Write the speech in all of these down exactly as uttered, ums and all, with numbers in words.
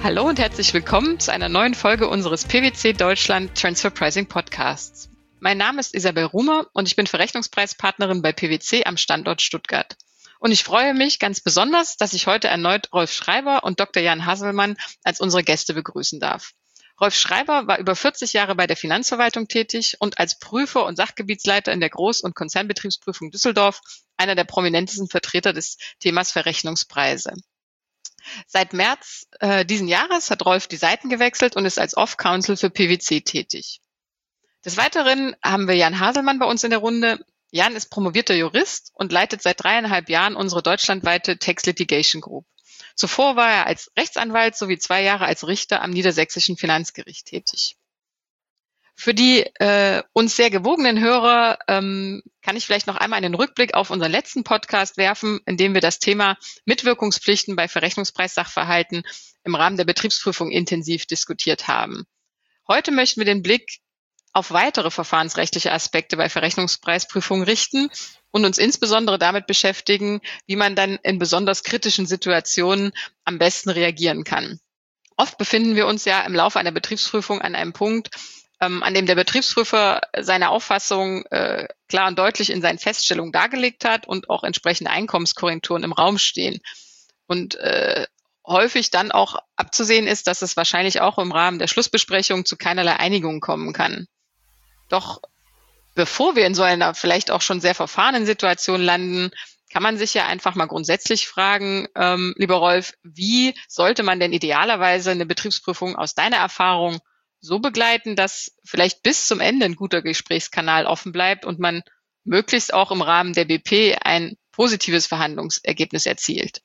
Hallo und herzlich willkommen zu einer neuen Folge unseres P W C Deutschland Transfer Pricing Podcasts. Mein Name ist Isabel Rumer und ich bin Verrechnungspreispartnerin bei P W C am Standort Stuttgart. Und ich freue mich ganz besonders, dass ich heute erneut Rolf Schreiber und Doktor Jan Hasselmann als unsere Gäste begrüßen darf. Rolf Schreiber war über vierzig Jahre bei der Finanzverwaltung tätig und als Prüfer und Sachgebietsleiter in der Groß- und Konzernbetriebsprüfung Düsseldorf einer der prominentesten Vertreter des Themas Verrechnungspreise. Seit März äh, diesen Jahres hat Rolf die Seiten gewechselt und ist als Off-Counsel für P W C tätig. Des Weiteren haben wir Jan Hasselmann bei uns in der Runde. Jan ist promovierter Jurist und leitet seit dreieinhalb Jahren unsere deutschlandweite Tax Litigation Group. Zuvor war er als Rechtsanwalt sowie zwei Jahre als Richter am Niedersächsischen Finanzgericht tätig. Für die äh, uns sehr gewogenen Hörer ähm, kann ich vielleicht noch einmal einen Rückblick auf unseren letzten Podcast werfen, in dem wir das Thema Mitwirkungspflichten bei Verrechnungspreissachverhalten im Rahmen der Betriebsprüfung intensiv diskutiert haben. Heute möchten wir den Blick auf weitere verfahrensrechtliche Aspekte bei Verrechnungspreisprüfungen richten und uns insbesondere damit beschäftigen, wie man dann in besonders kritischen Situationen am besten reagieren kann. Oft befinden wir uns ja im Laufe einer Betriebsprüfung an einem Punkt, an dem der Betriebsprüfer seine Auffassung äh, klar und deutlich in seinen Feststellungen dargelegt hat und auch entsprechende Einkommenskorrekturen im Raum stehen. Und äh, häufig dann auch abzusehen ist, dass es wahrscheinlich auch im Rahmen der Schlussbesprechung zu keinerlei Einigung kommen kann. Doch bevor wir in so einer vielleicht auch schon sehr verfahrenen Situation landen, kann man sich ja einfach mal grundsätzlich fragen, ähm, lieber Rolf, wie sollte man denn idealerweise eine Betriebsprüfung aus deiner Erfahrung so begleiten, dass vielleicht bis zum Ende ein guter Gesprächskanal offen bleibt und man möglichst auch im Rahmen der B P ein positives Verhandlungsergebnis erzielt?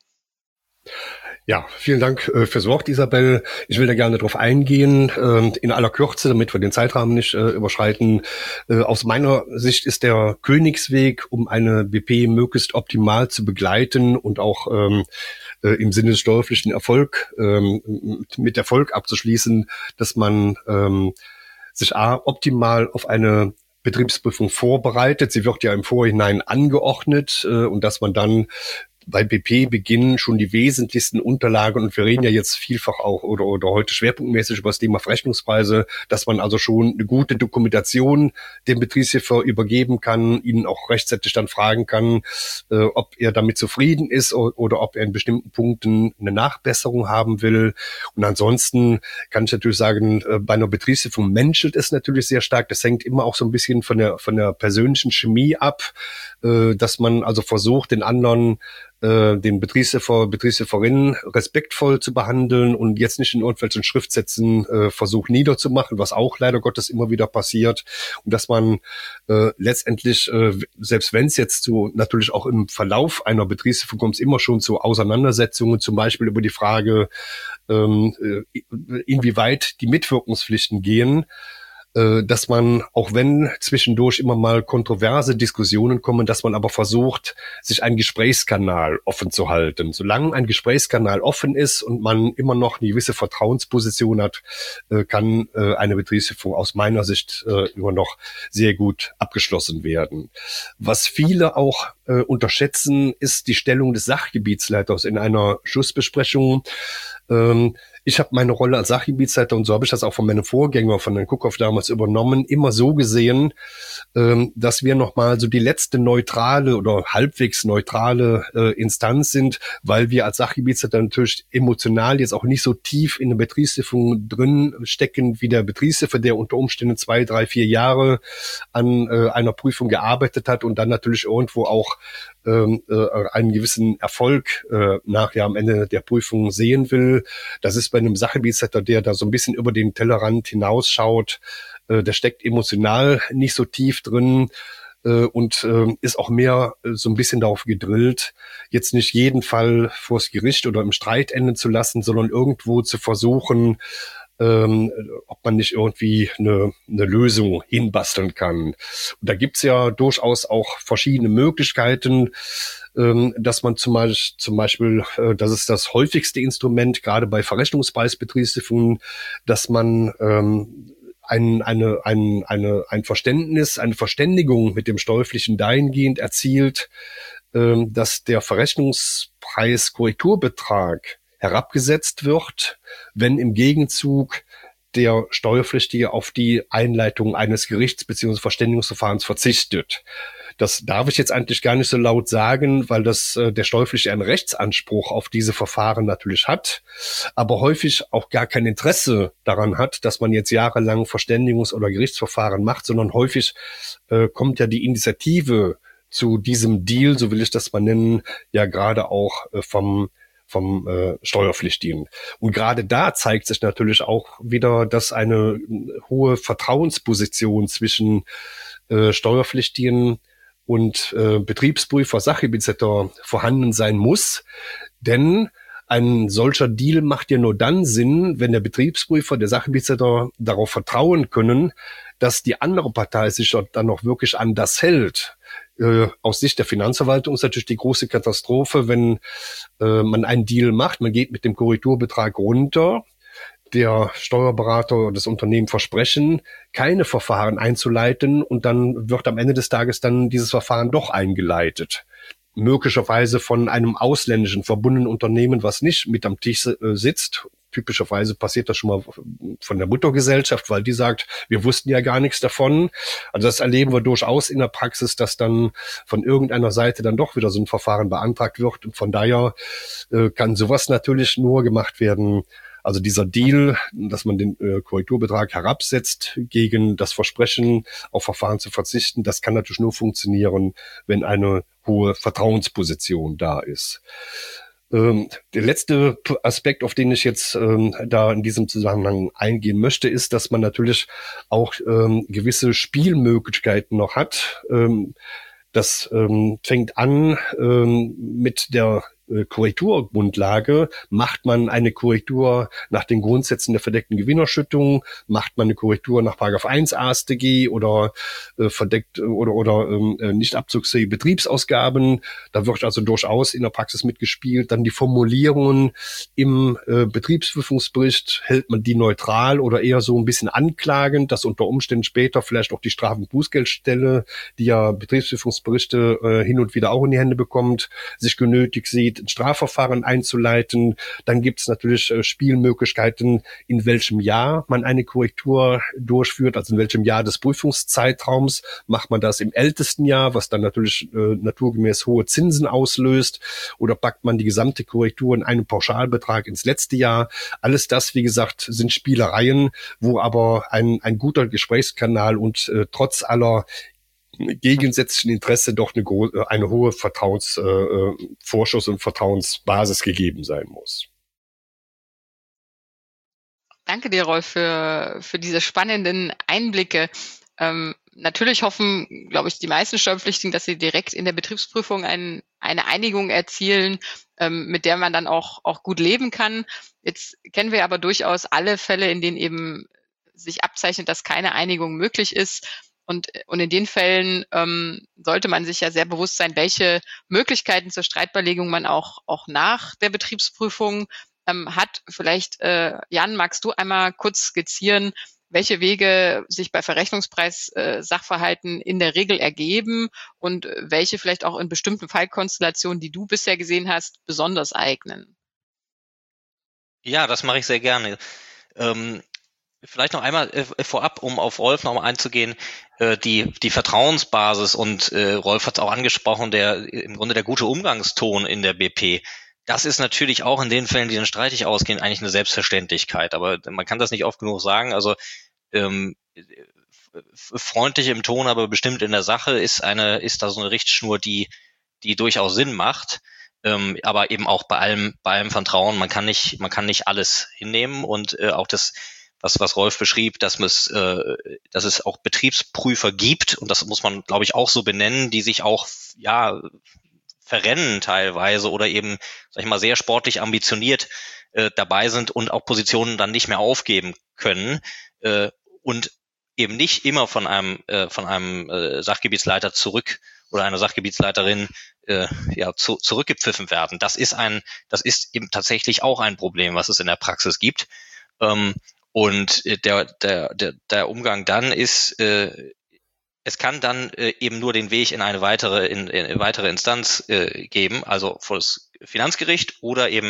Ja, vielen Dank äh, fürs Wort, Isabel. Ich will da gerne drauf eingehen, äh, in aller Kürze, damit wir den Zeitrahmen nicht äh, überschreiten. Äh, aus meiner Sicht ist der Königsweg, um eine B P möglichst optimal zu begleiten und auch ähm, äh, im Sinne des steuerpflichtigen Erfolg ähm, mit Erfolg abzuschließen, dass man ähm, sich a, optimal auf eine Betriebsprüfung vorbereitet. Sie wird ja im Vorhinein angeordnet äh, und dass man dann bei B P-Beginn schon die wesentlichsten Unterlagen, und wir reden ja jetzt vielfach auch oder, oder heute schwerpunktmäßig über das Thema Verrechnungspreise, dass man also schon eine gute Dokumentation dem Betriebsprüfer übergeben kann, ihn auch rechtzeitig dann fragen kann, äh, ob er damit zufrieden ist oder, oder ob er in bestimmten Punkten eine Nachbesserung haben will. Und ansonsten kann ich natürlich sagen, äh, bei einer Betriebsprüfung menschelt es natürlich sehr stark. Das hängt immer auch so ein bisschen von der, von der persönlichen Chemie ab, äh, dass man also versucht, den anderen den Betriebsprüfer, Betriebsprüferinnen respektvoll zu behandeln und jetzt nicht in irgendwelchen Schriftsätzen äh, versucht niederzumachen, was auch leider Gottes immer wieder passiert. Und dass man äh, letztendlich, äh, selbst wenn es jetzt zu, natürlich auch im Verlauf einer Betriebsprüfung kommt, es immer schon zu Auseinandersetzungen, zum Beispiel über die Frage, ähm, inwieweit die Mitwirkungspflichten gehen, dass man, auch wenn zwischendurch immer mal kontroverse Diskussionen kommen, dass man aber versucht, sich einen Gesprächskanal offen zu halten. Solange ein Gesprächskanal offen ist und man immer noch eine gewisse Vertrauensposition hat, kann eine Betriebsprüfung aus meiner Sicht immer noch sehr gut abgeschlossen werden. Was viele auch unterschätzen, ist die Stellung des Sachgebietsleiters in einer Schlussbesprechung. Ich habe meine Rolle als Sachgebietsleiter, und so habe ich das auch von meinem Vorgänger, von Herrn Kuckhoff damals übernommen, immer so gesehen, dass wir nochmal so die letzte neutrale oder halbwegs neutrale Instanz sind, weil wir als Sachgebietsleiter natürlich emotional jetzt auch nicht so tief in der Betriebsprüfung drin stecken wie der Betriebsprüfer, der unter Umständen zwei, drei, vier Jahre an einer Prüfung gearbeitet hat und dann natürlich irgendwo auch einen gewissen Erfolg nachher am Ende der Prüfung sehen will. Das ist bei einem Sachgebietsleiter, der da so ein bisschen über den Tellerrand hinausschaut, der steckt emotional nicht so tief drin und ist auch mehr so ein bisschen darauf gedrillt, jetzt nicht jeden Fall vors Gericht oder im Streit enden zu lassen, sondern irgendwo zu versuchen, Ähm, ob man nicht irgendwie eine, eine Lösung hinbasteln kann. Und da gibt's ja durchaus auch verschiedene Möglichkeiten, ähm, dass man zum Beispiel, zum Beispiel äh, das ist das häufigste Instrument, gerade bei Verrechnungspreisbetriebsprüfungen, dass man ähm, ein, eine, ein, eine, ein Verständnis, eine Verständigung mit dem Steuerpflichtigen dahingehend erzielt, ähm, dass der Verrechnungspreiskorrekturbetrag herabgesetzt wird, wenn im Gegenzug der Steuerpflichtige auf die Einleitung eines Gerichts bzw. Verständigungsverfahrens verzichtet. Das darf ich jetzt eigentlich gar nicht so laut sagen, weil das äh, der Steuerpflichtige einen Rechtsanspruch auf diese Verfahren natürlich hat, aber häufig auch gar kein Interesse daran hat, dass man jetzt jahrelang Verständigungs- oder Gerichtsverfahren macht, sondern häufig äh, kommt ja die Initiative zu diesem Deal, so will ich das mal nennen, ja gerade auch äh, vom vom äh, Steuerpflichtigen. Und gerade da zeigt sich natürlich auch wieder, dass eine hohe Vertrauensposition zwischen äh, Steuerpflichtigen und äh, Betriebsprüfer, Sachgebietsleiter vorhanden sein muss. Denn ein solcher Deal macht ja nur dann Sinn, wenn der Betriebsprüfer, der Sachgebietsleiter darauf vertrauen können, dass die andere Partei sich dann noch wirklich an das hält. Äh, aus Sicht der Finanzverwaltung ist natürlich die große Katastrophe, wenn äh, man einen Deal macht, man geht mit dem Korrekturbetrag runter, der Steuerberater oder das Unternehmen versprechen, keine Verfahren einzuleiten und dann wird am Ende des Tages dann dieses Verfahren doch eingeleitet. Möglicherweise von einem ausländischen verbundenen Unternehmen, was nicht mit am Tisch äh, sitzt. Typischerweise passiert das schon mal von der Muttergesellschaft, weil die sagt, wir wussten ja gar nichts davon. Also das erleben wir durchaus in der Praxis, dass dann von irgendeiner Seite dann doch wieder so ein Verfahren beantragt wird. Und von daher äh, kann sowas natürlich nur gemacht werden. Also dieser Deal, dass man den äh, Korrekturbetrag herabsetzt gegen das Versprechen, auf Verfahren zu verzichten, das kann natürlich nur funktionieren, wenn eine hohe Vertrauensposition da ist. Ähm, der letzte Aspekt, auf den ich jetzt ähm, da in diesem Zusammenhang eingehen möchte, ist, dass man natürlich auch ähm, gewisse Spielmöglichkeiten noch hat. Ähm, das ähm, fängt an ähm, mit der Korrekturgrundlage. Macht man eine Korrektur nach den Grundsätzen der verdeckten Gewinnerschüttung? Macht man eine Korrektur nach Paragraph eins A S t G oder äh, verdeckt oder oder äh, nicht abzugsfähige Betriebsausgaben? Da wird also durchaus in der Praxis mitgespielt. Dann die Formulierungen im äh, Betriebsprüfungsbericht. Hält man die neutral oder eher so ein bisschen anklagend, dass unter Umständen später vielleicht auch die Straf- und Bußgeldstelle, die ja Betriebsprüfungsberichte äh, hin und wieder auch in die Hände bekommt, sich genötigt sieht, ein Strafverfahren einzuleiten. Dann gibt es natürlich äh, Spielmöglichkeiten, in welchem Jahr man eine Korrektur durchführt, also in welchem Jahr des Prüfungszeitraums. Macht man das im ältesten Jahr, was dann natürlich äh, naturgemäß hohe Zinsen auslöst, oder packt man die gesamte Korrektur in einen Pauschalbetrag ins letzte Jahr. Alles das, wie gesagt, sind Spielereien, wo aber ein, ein guter Gesprächskanal und äh, trotz aller gegensätzlichen Interesse doch eine, eine hohe Vertrauensvorschuss äh, und Vertrauensbasis gegeben sein muss. Danke dir, Rolf, für, für diese spannenden Einblicke. Ähm, natürlich hoffen, glaube ich, die meisten Steuerpflichtigen, dass sie direkt in der Betriebsprüfung ein, eine Einigung erzielen, ähm, mit der man dann auch, auch gut leben kann. Jetzt kennen wir aber durchaus alle Fälle, in denen eben sich abzeichnet, dass keine Einigung möglich ist. Und, und in den Fällen ähm, sollte man sich ja sehr bewusst sein, welche Möglichkeiten zur Streitbeilegung man auch, auch nach der Betriebsprüfung ähm, hat. Vielleicht, äh, Jan, magst du einmal kurz skizzieren, welche Wege sich bei Verrechnungspreis-Sachverhalten in der Regel ergeben und welche vielleicht auch in bestimmten Fallkonstellationen, die du bisher gesehen hast, besonders eignen? Ja, das mache ich sehr gerne. Ähm, Vielleicht noch einmal äh, vorab, um auf Rolf noch mal einzugehen, äh, die die Vertrauensbasis und äh, Rolf hat es auch angesprochen, der im Grunde der gute Umgangston in der B P. Das ist natürlich auch in den Fällen, die dann streitig ausgehen, eigentlich eine Selbstverständlichkeit. Aber man kann das nicht oft genug sagen. Also ähm, freundlich im Ton, aber bestimmt in der Sache ist eine ist da so eine Richtschnur, die die durchaus Sinn macht. Ähm, aber eben auch bei allem bei allem Vertrauen. Man kann nicht man kann nicht alles hinnehmen und äh, auch das was was Rolf beschrieb, dass es, äh, dass es auch Betriebsprüfer gibt, und das muss man, glaube ich, auch so benennen, die sich auch ja verrennen teilweise oder eben, sag ich mal, sehr sportlich ambitioniert äh, dabei sind und auch Positionen dann nicht mehr aufgeben können äh, und eben nicht immer von einem äh, von einem äh, Sachgebietsleiter zurück oder einer Sachgebietsleiterin äh, ja zu, zurückgepfiffen werden. Das ist ein, das ist eben tatsächlich auch ein Problem, was es in der Praxis gibt. Ähm, Und der, der, der, der Umgang dann ist, äh, es kann dann äh, eben nur den Weg in eine weitere, in, in eine weitere Instanz äh, geben, also vor das Finanzgericht oder eben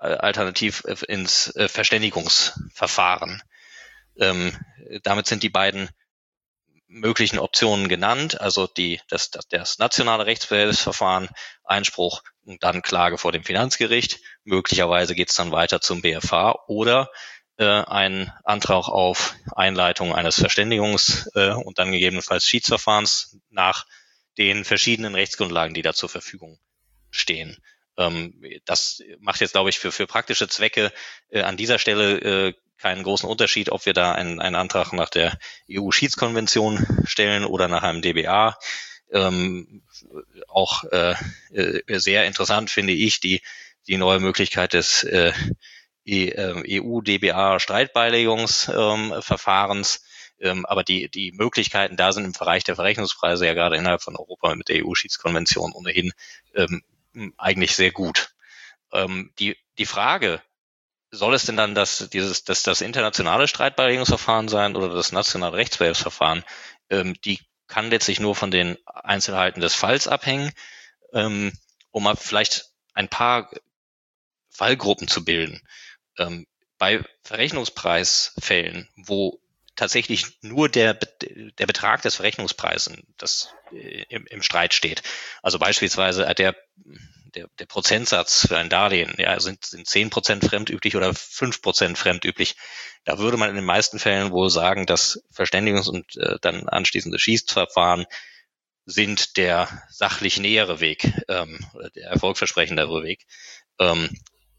alternativ ins Verständigungsverfahren. Ähm, damit sind die beiden möglichen Optionen genannt, also die das, das, das nationale Rechtsbehelfsverfahren, Einspruch und dann Klage vor dem Finanzgericht. Möglicherweise geht es dann weiter zum B F H oder äh, ein Antrag auf Einleitung eines Verständigungs- äh, und dann gegebenenfalls Schiedsverfahrens nach den verschiedenen Rechtsgrundlagen, die da zur Verfügung stehen. Ähm, das macht jetzt, glaube ich, für, für praktische Zwecke äh, an dieser Stelle äh, keinen großen Unterschied, ob wir da einen, einen Antrag nach der E U-Schiedskonvention stellen oder nach einem D B A. Ähm, auch äh, sehr interessant finde ich die, die neue Möglichkeit des äh, E U-D B A-Streitbeilegungsverfahrens. Ähm, aber die, die Möglichkeiten da sind im Bereich der Verrechnungspreise ja gerade innerhalb von Europa mit der E U-Schiedskonvention ohnehin ähm, eigentlich sehr gut. Ähm, die, die Frage, soll es denn dann das, dieses, das, das internationale Streitbeilegungsverfahren sein oder das nationale Rechtsbehelfsverfahren? Ähm, die kann letztlich nur von den Einzelheiten des Falls abhängen, ähm, um mal vielleicht ein paar Fallgruppen zu bilden. Ähm, bei Verrechnungspreisfällen, wo tatsächlich nur der, der Betrag des Verrechnungspreises das, äh, im, im Streit steht. Also beispielsweise der, der, der Prozentsatz für ein Darlehen, ja, sind, sind zehn Prozent fremdüblich oder fünf Prozent fremdüblich. Da würde man in den meisten Fällen wohl sagen, dass Verständigungs- und äh, dann anschließende Schiedsverfahren sind der sachlich nähere Weg, ähm, der erfolgversprechendere Weg. Ähm,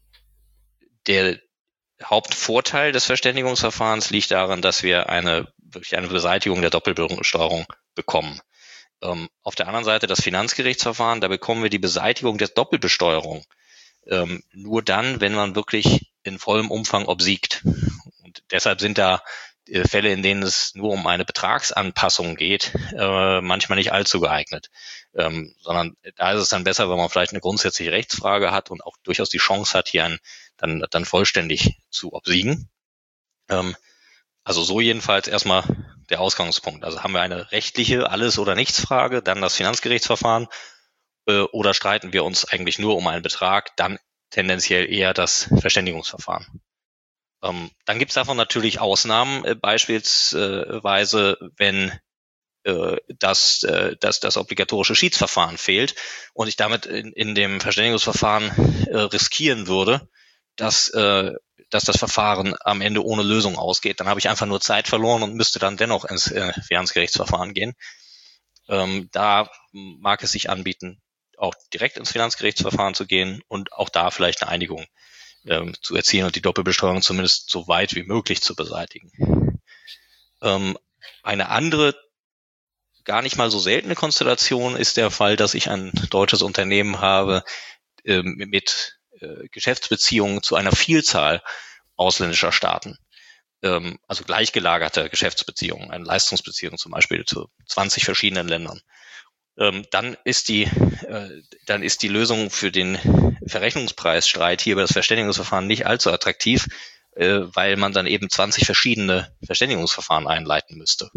der Hauptvorteil des Verständigungsverfahrens liegt darin, dass wir eine wirklich eine Beseitigung der Doppelbesteuerung bekommen. Ähm, auf der anderen Seite das Finanzgerichtsverfahren, da bekommen wir die Beseitigung der Doppelbesteuerung ähm, nur dann, wenn man wirklich in vollem Umfang obsiegt. Und deshalb sind da äh, Fälle, in denen es nur um eine Betragsanpassung geht, äh, manchmal nicht allzu geeignet. Ähm, sondern da ist es dann besser, wenn man vielleicht eine grundsätzliche Rechtsfrage hat und auch durchaus die Chance hat, hier ein dann dann vollständig zu obsiegen. Ähm, also so jedenfalls erstmal der Ausgangspunkt. Also haben wir eine rechtliche Alles- oder Nichts-Frage, dann das Finanzgerichtsverfahren äh, oder streiten wir uns eigentlich nur um einen Betrag, dann tendenziell eher das Verständigungsverfahren. Ähm, dann gibt es davon natürlich Ausnahmen, äh, beispielsweise wenn äh, dass, äh, dass das obligatorische Schiedsverfahren fehlt und ich damit in, in dem Verständigungsverfahren äh, riskieren würde, dass, äh, dass das Verfahren am Ende ohne Lösung ausgeht. Dann habe ich einfach nur Zeit verloren und müsste dann dennoch ins äh, Finanzgerichtsverfahren gehen. Ähm, da mag es sich anbieten, auch direkt ins Finanzgerichtsverfahren zu gehen und auch da vielleicht eine Einigung ähm, zu erzielen und die Doppelbesteuerung zumindest so weit wie möglich zu beseitigen. Ähm, eine andere, gar nicht mal so seltene Konstellation ist der Fall, dass ich ein deutsches Unternehmen habe äh, mit Geschäftsbeziehungen zu einer Vielzahl ausländischer Staaten, ähm, also gleichgelagerte Geschäftsbeziehungen, eine Leistungsbeziehung zum Beispiel zu zwanzig verschiedenen Ländern. Ähm, dann ist die, äh, dann ist die Lösung für den Verrechnungspreisstreit hier über das Verständigungsverfahren nicht allzu attraktiv, äh, weil man dann eben zwanzig verschiedene Verständigungsverfahren einleiten müsste.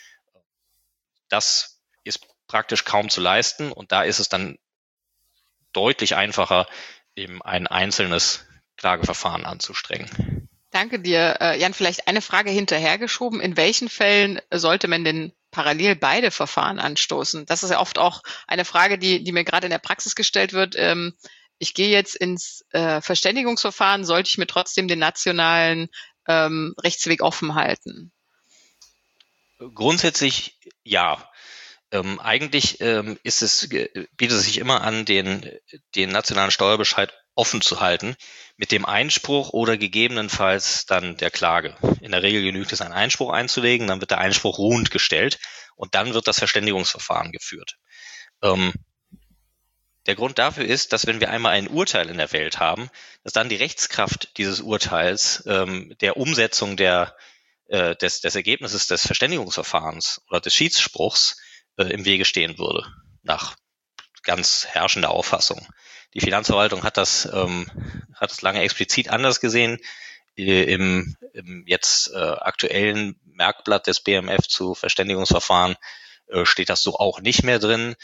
Das ist praktisch kaum zu leisten und da ist es dann deutlich einfacher, eben ein einzelnes Klageverfahren anzustrengen. Danke dir. Äh, Jan, vielleicht eine Frage hinterhergeschoben. In welchen Fällen sollte man denn parallel beide Verfahren anstoßen? Das ist ja oft auch eine Frage, die, die mir gerade in der Praxis gestellt wird. Ähm, ich gehe jetzt ins äh, Verständigungsverfahren, sollte ich mir trotzdem den nationalen ähm, Rechtsweg offen halten? Grundsätzlich ja. Ähm, eigentlich ähm, ist es, bietet es sich immer an, den, den nationalen Steuerbescheid offen zu halten, mit dem Einspruch oder gegebenenfalls dann der Klage. In der Regel genügt es, einen Einspruch einzulegen, dann wird der Einspruch ruhend gestellt und dann wird das Verständigungsverfahren geführt. Ähm, der Grund dafür ist, dass wenn wir einmal ein Urteil in der Welt haben, dass dann die Rechtskraft dieses Urteils ähm, der Umsetzung der, äh, des, des Ergebnisses des Verständigungsverfahrens oder des Schiedsspruchs im Wege stehen würde, nach ganz herrschender Auffassung. Die Finanzverwaltung hat das, ähm, hat es lange explizit anders gesehen. Im, im jetzt äh, aktuellen Merkblatt des B M F zu Verständigungsverfahren äh, steht das so auch nicht mehr drin.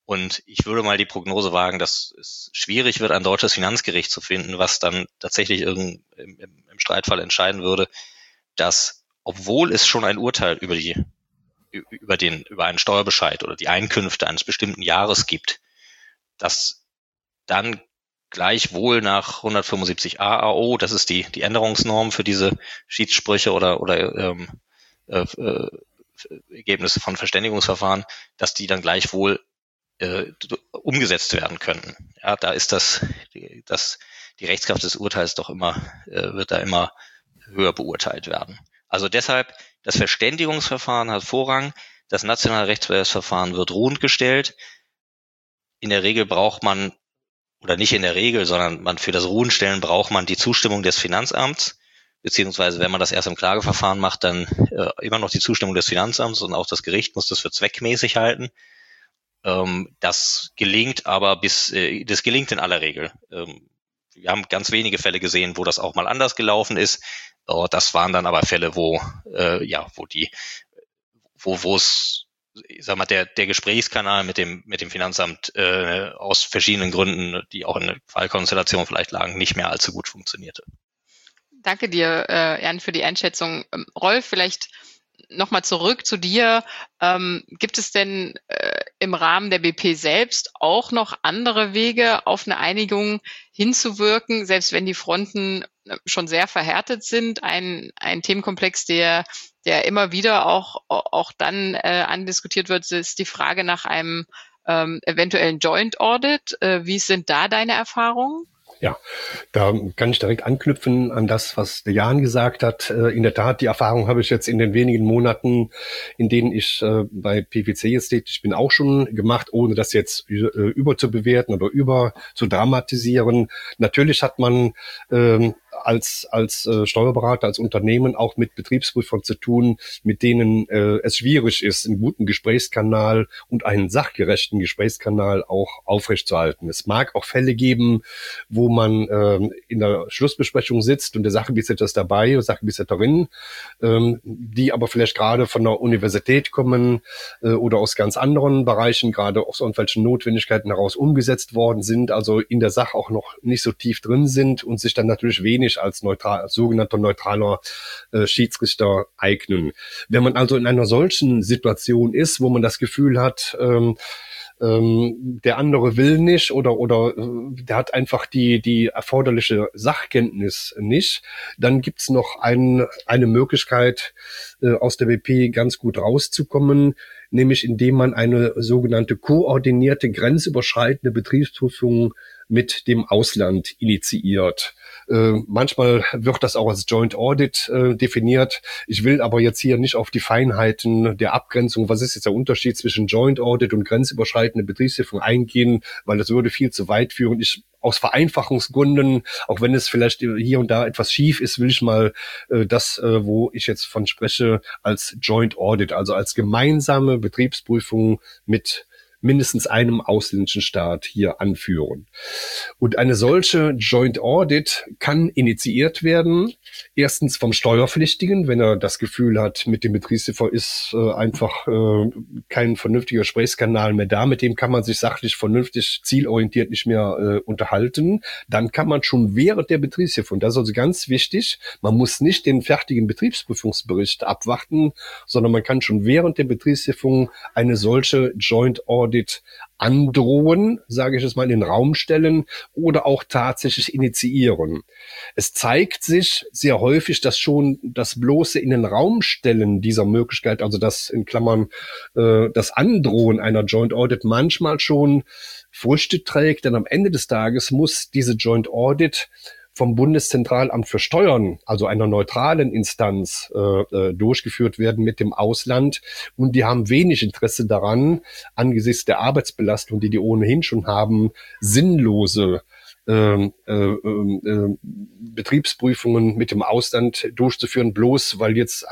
Und ich würde mal die Prognose wagen, dass es schwierig wird, ein deutsches Finanzgericht zu finden, was dann tatsächlich irgend im, im Streitfall entscheiden würde, dass, obwohl es schon ein Urteil über die, über den, über einen Steuerbescheid oder die Einkünfte eines bestimmten Jahres gibt, dass dann gleichwohl nach hundertfünfundsiebzig a A O, das ist die, die Änderungsnorm für diese Schiedssprüche oder, oder, ähm, äh, äh, Ergebnisse von Verständigungsverfahren, dass die dann gleichwohl äh, umgesetzt werden können. Ja, da ist das, die, das, die Rechtskraft des Urteils doch immer, äh, wird da immer höher beurteilt werden. Also deshalb, das Verständigungsverfahren hat Vorrang, das nationale Rechtsbehelfsverfahren wird ruhend gestellt. In der Regel braucht man, oder nicht in der Regel, sondern man für das Ruhenstellen braucht man die Zustimmung des Finanzamts, beziehungsweise wenn man das erst im Klageverfahren macht, dann äh, immer noch die Zustimmung des Finanzamts und auch das Gericht muss das für zweckmäßig halten. Ähm, das gelingt aber bis, äh, das gelingt in aller Regel. Ähm, wir haben ganz wenige Fälle gesehen, wo das auch mal anders gelaufen ist. Oh, das waren dann aber Fälle, wo, äh, ja, wo die, wo, wo es, ich sag mal, der, der Gesprächskanal mit dem, mit dem Finanzamt, äh, aus verschiedenen Gründen, die auch in der Fallkonstellation vielleicht lagen, nicht mehr allzu gut funktionierte. Danke dir, äh, Jan, für die Einschätzung. Ähm, Rolf, vielleicht nochmal zurück zu dir. Ähm, gibt es denn äh, im Rahmen der B P selbst auch noch andere Wege, auf eine Einigung hinzuwirken, selbst wenn die Fronten schon sehr verhärtet sind? Ein, ein Themenkomplex, der, der immer wieder auch, auch dann äh, andiskutiert wird, ist die Frage nach einem ähm, eventuellen Joint Audit. Äh, wie sind da deine Erfahrungen? Ja, da kann ich direkt anknüpfen an das, was der Jan gesagt hat. In der Tat, die Erfahrung habe ich jetzt in den wenigen Monaten, in denen ich bei P W C jetzt tätig bin, auch schon gemacht, ohne das jetzt überzubewerten oder über zu dramatisieren. Natürlich hat man ähm, als als äh, Steuerberater, als Unternehmen auch mit Betriebsprüfern zu tun, mit denen äh, es schwierig ist, einen guten Gesprächskanal und einen sachgerechten Gesprächskanal auch aufrechtzuerhalten. Es mag auch Fälle geben, wo man ähm, in der Schlussbesprechung sitzt und der Sachgebietsleiter ist dabei, der Sachgebietsleiterin, ähm, die aber vielleicht gerade von der Universität kommen äh, oder aus ganz anderen Bereichen, gerade aus irgendwelchen Notwendigkeiten heraus umgesetzt worden sind, also in der Sache auch noch nicht so tief drin sind und sich dann natürlich wenig als neutral, als sogenannter neutraler äh, Schiedsrichter eignen. Wenn man also in einer solchen Situation ist, wo man das Gefühl hat, ähm, ähm, der andere will nicht oder oder äh, der hat einfach die die erforderliche Sachkenntnis nicht, dann gibt's noch ein, eine Möglichkeit, äh, aus der B P ganz gut rauszukommen, nämlich indem man eine sogenannte koordinierte grenzüberschreitende Betriebsprüfung mit dem Ausland initiiert. Äh, manchmal wird das auch als Joint Audit äh, definiert. Ich will aber jetzt hier nicht auf die Feinheiten der Abgrenzung, was ist jetzt der Unterschied zwischen Joint Audit und grenzüberschreitende Betriebsprüfung eingehen, weil das würde viel zu weit führen. Ich aus Vereinfachungsgründen, auch wenn es vielleicht hier und da etwas schief ist, will ich mal äh, das, äh, wo ich jetzt von spreche, als Joint Audit, also als gemeinsame Betriebsprüfung mit mindestens einem ausländischen Staat hier anführen. Und eine solche Joint Audit kann initiiert werden, erstens vom Steuerpflichtigen, wenn er das Gefühl hat, mit dem Betriebsprüfer ist äh, einfach äh, kein vernünftiger Gesprächskanal mehr da, mit dem kann man sich sachlich vernünftig, zielorientiert nicht mehr äh, unterhalten, dann kann man schon während der Betriebsprüfung, das ist also ganz wichtig, man muss nicht den fertigen Betriebsprüfungsbericht abwarten, sondern man kann schon während der Betriebsprüfung eine solche Joint Audit androhen, sage ich es mal, in den Raum stellen oder auch tatsächlich initiieren. Es zeigt sich sehr häufig, dass schon das bloße in den Raum stellen dieser Möglichkeit, also das in Klammern äh, das Androhen einer Joint Audit manchmal schon Früchte trägt, denn am Ende des Tages muss diese Joint Audit vom Bundeszentralamt für Steuern, also einer neutralen Instanz, äh, durchgeführt werden mit dem Ausland. Und die haben wenig Interesse daran, angesichts der Arbeitsbelastung, die die ohnehin schon haben, sinnlose äh, äh, äh, Betriebsprüfungen mit dem Ausland durchzuführen, bloß weil jetzt ein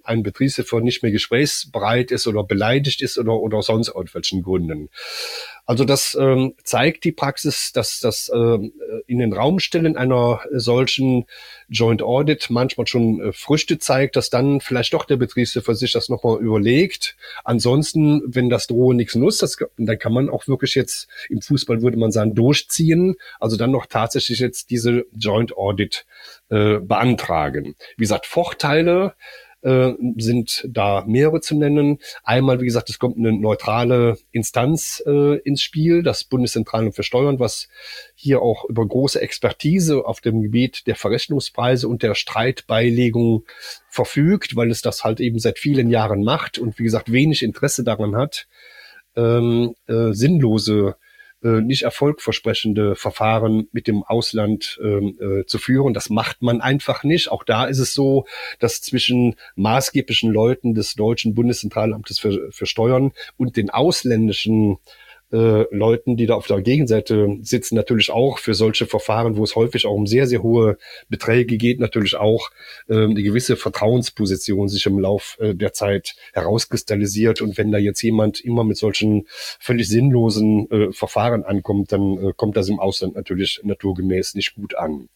ein Betriebswirt nicht mehr gesprächsbereit ist oder beleidigt ist oder, oder sonst aus welchen Gründen. Also das ähm, zeigt die Praxis, dass das ähm, in den Raum stellen einer solchen Joint Audit manchmal schon äh, Früchte zeigt, dass dann vielleicht doch der Betriebswirt sich das nochmal überlegt. Ansonsten, wenn das Drohen nichts nutzt, das, dann kann man auch wirklich jetzt, im Fußball würde man sagen, durchziehen, also dann noch tatsächlich jetzt diese Joint Audit äh, beantragen. Wie gesagt, Vorteile äh, sind da mehrere zu nennen. Einmal, wie gesagt, es kommt eine neutrale Instanz äh, ins Spiel, das Bundeszentralamt für Steuern, was hier auch über große Expertise auf dem Gebiet der Verrechnungspreise und der Streitbeilegung verfügt, weil es das halt eben seit vielen Jahren macht und wie gesagt wenig Interesse daran hat, ähm, äh, sinnlose nicht erfolgversprechende Verfahren mit dem Ausland äh, zu führen. Das macht man einfach nicht. Auch da ist es so, dass zwischen maßgeblichen Leuten des Deutschen Bundeszentralamtes für, für Steuern und den ausländischen äh, Leuten, die da auf der Gegenseite sitzen, natürlich auch für solche Verfahren, wo es häufig auch um sehr, sehr hohe Beträge geht, natürlich auch äh, eine gewisse Vertrauensposition sich im Lauf äh, der Zeit herauskristallisiert. Und wenn da jetzt jemand immer mit solchen völlig sinnlosen äh, Verfahren ankommt, dann äh, kommt das im Ausland natürlich naturgemäß nicht gut an.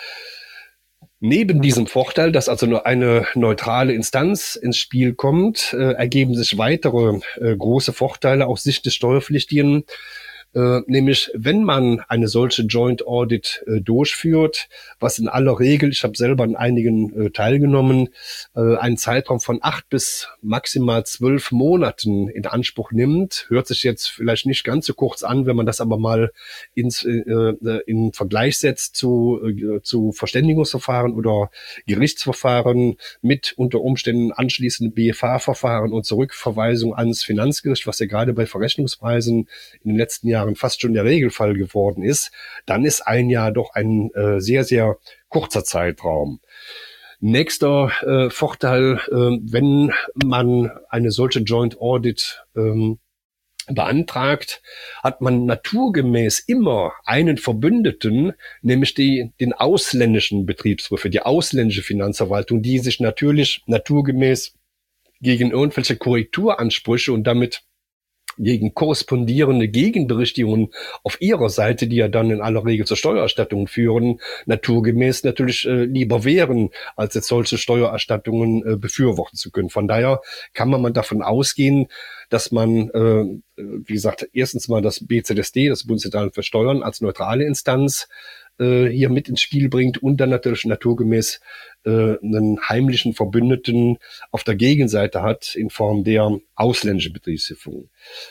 Neben diesem Vorteil, dass also nur eine neutrale Instanz ins Spiel kommt, äh, ergeben sich weitere äh, große Vorteile aus Sicht des Steuerpflichtigen. Äh, nämlich, wenn man eine solche Joint Audit äh, durchführt, was in aller Regel, ich habe selber an einigen äh, teilgenommen, äh, einen Zeitraum von acht bis maximal zwölf Monaten in Anspruch nimmt, hört sich jetzt vielleicht nicht ganz so kurz an, wenn man das aber mal ins, äh, in Vergleich setzt zu, äh, zu Verständigungsverfahren oder Gerichtsverfahren mit unter Umständen anschließenden B F H-Verfahren und Zurückverweisung ans Finanzgericht, was ja gerade bei Verrechnungspreisen in den letzten Jahren fast schon der Regelfall geworden ist, dann ist ein Jahr doch ein äh, sehr, sehr kurzer Zeitraum. Nächster äh, Vorteil, äh, wenn man eine solche Joint Audit ähm, beantragt, hat man naturgemäß immer einen Verbündeten, nämlich die, den ausländischen Betriebsprüfer, die ausländische Finanzverwaltung, die sich natürlich naturgemäß gegen irgendwelche Korrekturansprüche und damit gegen korrespondierende Gegenberichtigungen auf ihrer Seite, die ja dann in aller Regel zur Steuererstattung führen, naturgemäß natürlich äh, lieber wehren, als jetzt solche Steuererstattungen äh, befürworten zu können. Von daher kann man, man davon ausgehen, dass man, äh, wie gesagt, erstens mal das B Z S D, das Bundeszentralamt für Steuern, als neutrale Instanz äh, hier mit ins Spiel bringt und dann natürlich naturgemäß äh, einen heimlichen Verbündeten auf der Gegenseite hat in Form der ausländischen Betriebsprüfung.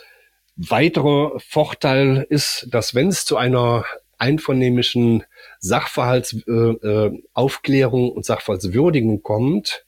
Weiterer Vorteil ist, dass wenn es zu einer einvernehmlichen Sachverhaltsaufklärung äh, und Sachverhaltswürdigung kommt,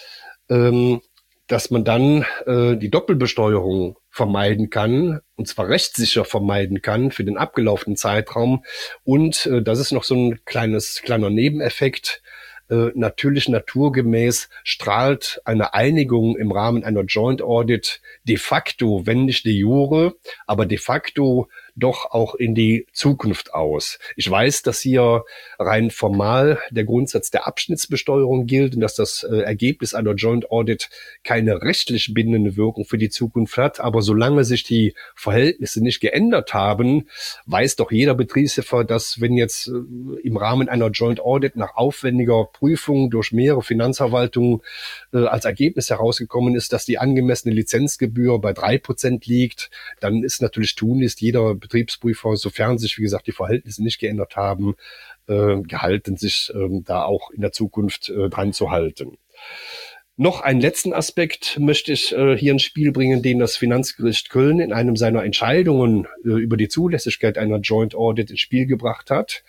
ähm, dass man dann äh, die Doppelbesteuerung vermeiden kann, und zwar rechtssicher vermeiden kann für den abgelaufenen Zeitraum. Und äh, das ist noch so ein kleines kleiner Nebeneffekt. Äh, natürlich naturgemäß strahlt eine Einigung im Rahmen einer Joint Audit de facto, wenn nicht de jure, aber de facto doch auch in die Zukunft aus. Ich weiß, dass hier rein formal der Grundsatz der Abschnittsbesteuerung gilt und dass das äh, Ergebnis einer Joint Audit keine rechtlich bindende Wirkung für die Zukunft hat. Aber solange sich die Verhältnisse nicht geändert haben, weiß doch jeder Betriebswirt, dass wenn jetzt äh, im Rahmen einer Joint Audit nach aufwendiger Prüfung durch mehrere Finanzverwaltungen äh, als Ergebnis herausgekommen ist, dass die angemessene Lizenzgebühr bei drei Prozent liegt, dann ist natürlich tunlichst jeder Betriebsprüfer, sofern sich, wie gesagt, die Verhältnisse nicht geändert haben, äh, gehalten, sich äh, da auch in der Zukunft äh, dran zu halten. Noch einen letzten Aspekt möchte ich äh, hier ins Spiel bringen, den das Finanzgericht Köln in einem seiner Entscheidungen äh, über die Zulässigkeit einer Joint Audit ins Spiel gebracht hat.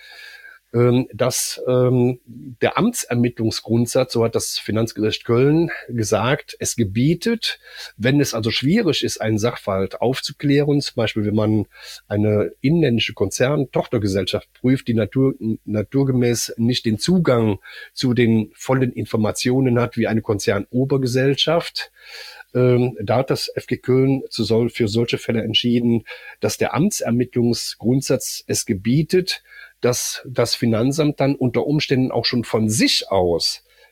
Dass ähm, der Amtsermittlungsgrundsatz, so hat das Finanzgericht Köln gesagt, es gebietet, wenn es also schwierig ist, einen Sachverhalt aufzuklären, zum Beispiel wenn man eine inländische Konzern-Tochtergesellschaft prüft, die natur, naturgemäß nicht den Zugang zu den vollen Informationen hat wie eine Konzernobergesellschaft. Ähm, da hat das F G Köln zu soll, für solche Fälle entschieden, dass der Amtsermittlungsgrundsatz es gebietet, dass das Finanzamt dann unter Umständen auch schon von sich aus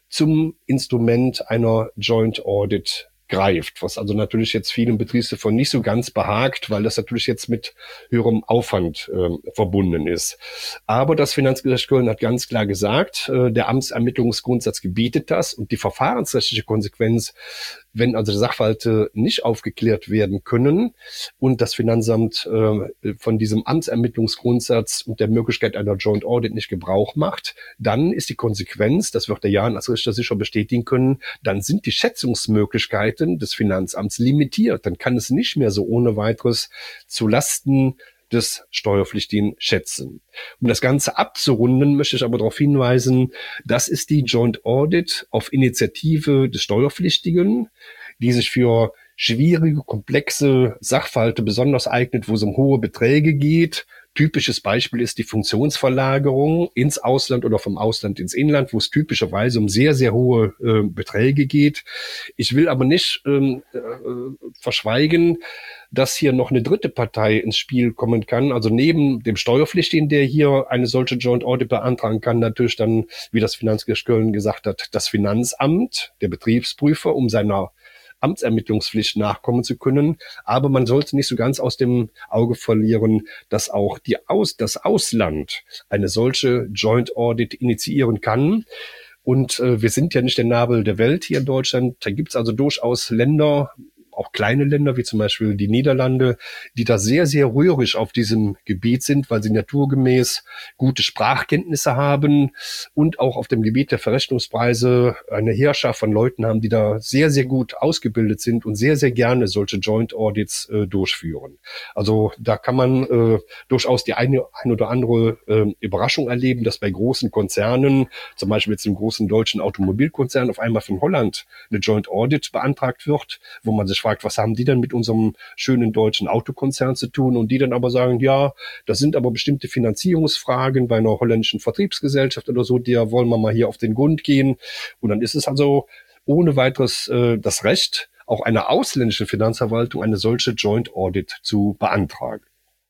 zum Instrument einer Joint Audit greift, was also natürlich jetzt vielen Betriebsprüfern nicht so ganz behagt, weil das natürlich jetzt mit höherem Aufwand äh, verbunden ist. Aber das Finanzgericht Köln hat ganz klar gesagt, äh, der Amtsermittlungsgrundsatz gebietet das und die verfahrensrechtliche Konsequenz, wenn also die Sachverhalte nicht aufgeklärt werden können und das Finanzamt äh, von diesem Amtsermittlungsgrundsatz und der Möglichkeit einer Joint Audit nicht Gebrauch macht, dann ist die Konsequenz, das wird der Jan als Richter sicher bestätigen können, dann sind die Schätzungsmöglichkeiten des Finanzamts limitiert. Dann kann es nicht mehr so ohne weiteres zu Lasten des Steuerpflichtigen schätzen. Um das Ganze abzurunden, möchte ich aber darauf hinweisen, das ist die Joint Audit auf Initiative des Steuerpflichtigen, die sich für schwierige, komplexe Sachverhalte besonders eignet, wo es um hohe Beträge geht. Typisches Beispiel ist die Funktionsverlagerung ins Ausland oder vom Ausland ins Inland, wo es typischerweise um sehr, sehr hohe äh, Beträge geht. Ich will aber nicht ähm, äh, verschweigen, dass hier noch eine dritte Partei ins Spiel kommen kann. Also neben dem Steuerpflichtigen, der hier eine solche Joint Audit beantragen kann, natürlich dann, wie das Finanzgericht Köln gesagt hat, das Finanzamt, der Betriebsprüfer, um seiner Amtsermittlungspflicht nachkommen zu können. Aber man sollte nicht so ganz aus dem Auge verlieren, dass auch die Aus, das Ausland eine solche Joint Audit initiieren kann. Und äh, wir sind ja nicht der Nabel der Welt hier in Deutschland. Da gibt es also durchaus Länder, auch kleine Länder wie zum Beispiel die Niederlande, die da sehr, sehr rührig auf diesem Gebiet sind, weil sie naturgemäß gute Sprachkenntnisse haben und auch auf dem Gebiet der Verrechnungspreise eine Heerschar von Leuten haben, die da sehr, sehr gut ausgebildet sind und sehr, sehr gerne solche Joint Audits äh, durchführen. Also da kann man äh, durchaus die eine, eine oder andere äh, Überraschung erleben, dass bei großen Konzernen, zum Beispiel jetzt im großen deutschen Automobilkonzern, auf einmal von Holland eine Joint Audit beantragt wird, wo man sich fragt, was haben die denn mit unserem schönen deutschen Autokonzern zu tun? Und die dann aber sagen, ja, das sind aber bestimmte Finanzierungsfragen bei einer holländischen Vertriebsgesellschaft oder so, der wollen wir mal hier auf den Grund gehen. Und dann ist es also ohne weiteres äh, das Recht, auch einer ausländischen Finanzverwaltung eine solche Joint Audit zu beantragen.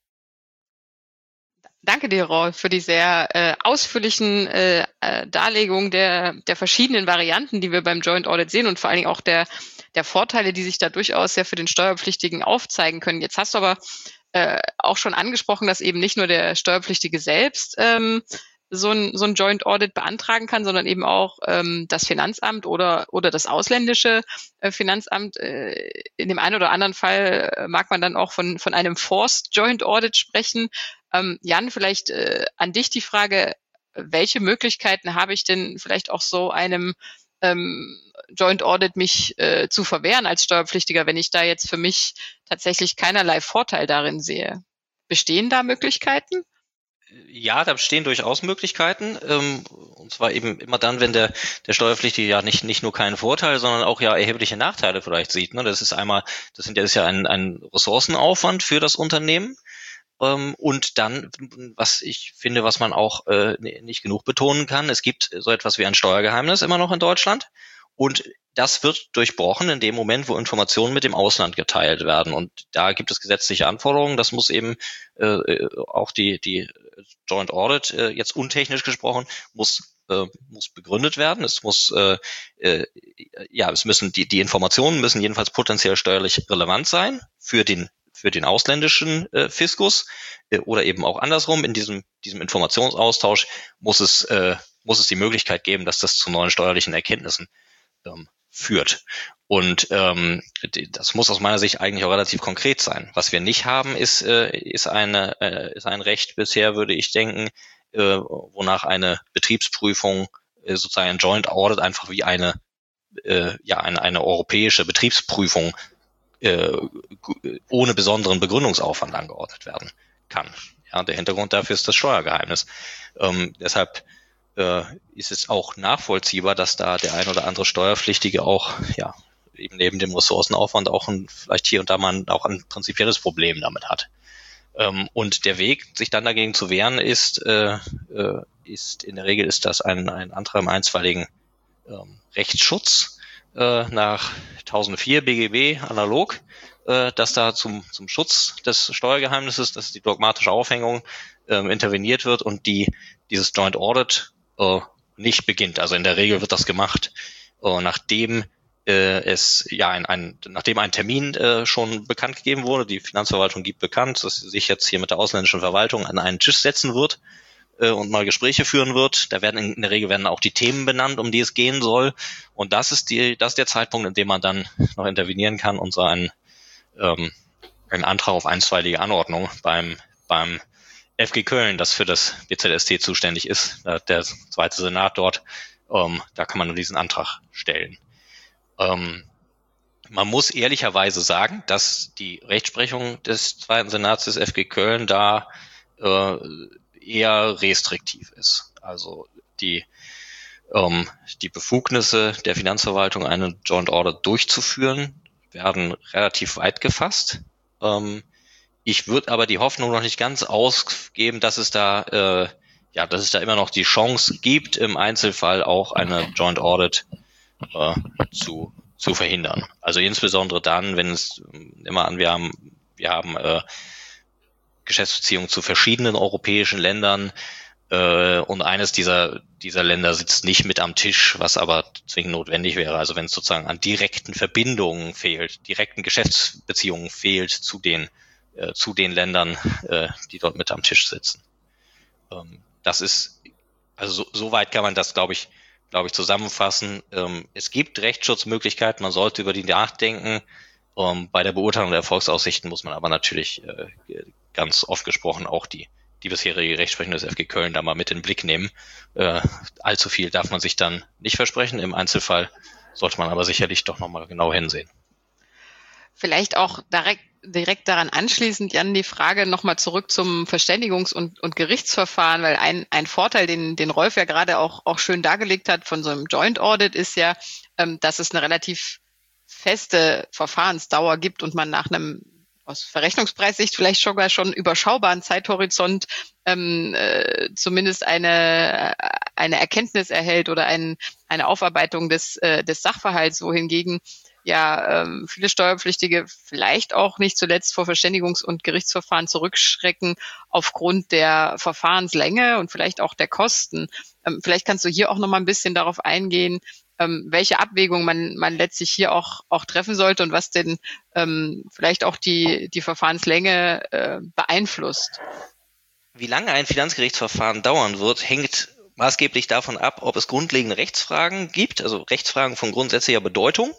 Danke dir, Rolf, für die sehr äh, ausführlichen äh, äh, Darlegungen der, der verschiedenen Varianten, die wir beim Joint Audit sehen und vor allen Dingen auch der, der Vorteile, die sich da durchaus ja für den Steuerpflichtigen aufzeigen können. Jetzt hast du aber äh, auch schon angesprochen, dass eben nicht nur der Steuerpflichtige selbst ähm, so ein, so ein Joint Audit beantragen kann, sondern eben auch ähm, das Finanzamt oder, oder das ausländische äh, Finanzamt. Äh, in dem einen oder anderen Fall äh, mag man dann auch von, von einem Forced Joint Audit sprechen. Ähm, Jan, vielleicht äh, an dich die Frage, welche Möglichkeiten habe ich denn vielleicht auch so einem ähm, Joint Audit mich äh, zu verwehren als Steuerpflichtiger, wenn ich da jetzt für mich tatsächlich keinerlei Vorteil darin sehe? Bestehen da Möglichkeiten? Ja, da bestehen durchaus Möglichkeiten, ähm, und zwar eben immer dann, wenn der der Steuerpflichtige ja nicht nicht nur keinen Vorteil, sondern auch ja erhebliche Nachteile vielleicht sieht. Ne? Das ist einmal, das sind ja das ist ja ein, ein Ressourcenaufwand für das Unternehmen. Ähm, und dann, was ich finde, was man auch äh, nicht genug betonen kann, es gibt so etwas wie ein Steuergeheimnis immer noch in Deutschland. Und das wird durchbrochen in dem Moment, wo Informationen mit dem Ausland geteilt werden. Und da gibt es gesetzliche Anforderungen. Das muss eben äh, auch die die Joint Audit, äh, jetzt untechnisch gesprochen, muss äh, muss begründet werden. Es muss äh, äh, ja, es müssen die die Informationen müssen jedenfalls potenziell steuerlich relevant sein für den für den ausländischen äh, Fiskus äh, oder eben auch andersrum. In diesem diesem Informationsaustausch muss es äh, muss es die Möglichkeit geben, dass das zu neuen steuerlichen Erkenntnissen ähm, führt. Und ähm, das muss aus meiner Sicht eigentlich auch relativ konkret sein. Was wir nicht haben, ist äh, ist eine äh, ist ein Recht bisher, würde ich denken, äh, wonach eine Betriebsprüfung äh, sozusagen ein Joint Audit einfach wie eine äh, ja eine eine europäische Betriebsprüfung äh, ohne besonderen Begründungsaufwand angeordnet werden kann. Ja, der Hintergrund dafür ist das Steuergeheimnis. Ähm, deshalb äh, ist es auch nachvollziehbar, dass da der ein oder andere Steuerpflichtige auch ja eben neben dem Ressourcenaufwand auch ein, vielleicht hier und da mal auch ein prinzipielles Problem damit hat. Ähm, und der Weg, sich dann dagegen zu wehren, ist äh, äh, ist in der Regel ist das ein ein Antrag im einstweiligen ähm, Rechtsschutz äh, nach tausendvier B G B analog, äh, dass da zum zum Schutz des Steuergeheimnisses, das ist die dogmatische Aufhängung, äh, interveniert wird und die dieses Joint Audit äh, nicht beginnt. Also in der Regel wird das gemacht, äh, nachdem äh, es ja ein, ein nachdem ein Termin äh, schon bekannt gegeben wurde. Die Finanzverwaltung gibt bekannt, dass sie sich jetzt hier mit der ausländischen Verwaltung an einen Tisch setzen wird äh, und mal Gespräche führen wird. Da werden in, in der Regel werden auch die Themen benannt, um die es gehen soll. Und das ist die das ist der Zeitpunkt, in dem man dann noch intervenieren kann und so einen ähm, einen Antrag auf einstweilige Anordnung beim beim F G Köln, das für das B Z S T zuständig ist, der zweite Senat dort, ähm, da kann man nur diesen Antrag stellen. Ähm, man muss ehrlicherweise sagen, dass die Rechtsprechung des zweiten Senats des F G Köln da äh, eher restriktiv ist. Also die ähm, die Befugnisse der Finanzverwaltung, eine Joint Audit durchzuführen, werden relativ weit gefasst. Ähm, Ich würde aber die Hoffnung noch nicht ganz ausgeben, dass es da, äh, ja, dass es da immer noch die Chance gibt, im Einzelfall auch eine Joint Audit äh, zu zu verhindern. Also insbesondere dann, wenn es immer an, wir haben, wir haben äh, Geschäftsbeziehungen zu verschiedenen europäischen Ländern äh, und eines dieser dieser Länder sitzt nicht mit am Tisch, was aber zwingend notwendig wäre. Also wenn es sozusagen an direkten Verbindungen fehlt, direkten Geschäftsbeziehungen fehlt zu den zu den Ländern, äh, die dort mit am Tisch sitzen. Ähm, das ist, also so, so weit kann man das, glaube ich, glaube ich, zusammenfassen. Ähm, es gibt Rechtsschutzmöglichkeiten, man sollte über die nachdenken. Ähm, bei der Beurteilung der Erfolgsaussichten muss man aber natürlich äh, ganz oft gesprochen auch die die bisherige Rechtsprechung des F G Köln da mal mit in den Blick nehmen. Äh, allzu viel darf man sich dann nicht versprechen. Im Einzelfall sollte man aber sicherlich doch nochmal genau hinsehen. Vielleicht auch direkt, direkt daran anschließend, Jan, die Frage nochmal zurück zum Verständigungs- und, und Gerichtsverfahren, weil ein, ein Vorteil, den, den Rolf ja gerade auch, auch schön dargelegt hat von so einem Joint Audit, ist ja, ähm, dass es eine relativ feste Verfahrensdauer gibt und man nach einem aus Verrechnungspreissicht vielleicht sogar schon überschaubaren Zeithorizont ähm, äh, zumindest eine eine Erkenntnis erhält oder ein, eine Aufarbeitung des äh, des Sachverhalts, wohingegen ja ähm, viele Steuerpflichtige vielleicht auch nicht zuletzt vor Verständigungs- und Gerichtsverfahren zurückschrecken aufgrund der Verfahrenslänge und vielleicht auch der Kosten. Ähm, vielleicht kannst du hier auch noch mal ein bisschen darauf eingehen, ähm, welche Abwägung man man letztlich hier auch auch treffen sollte und was denn ähm, vielleicht auch die die Verfahrenslänge äh, beeinflusst. Wie lange ein Finanzgerichtsverfahren dauern wird, hängt maßgeblich davon ab, ob es grundlegende Rechtsfragen gibt, also Rechtsfragen von grundsätzlicher Bedeutung,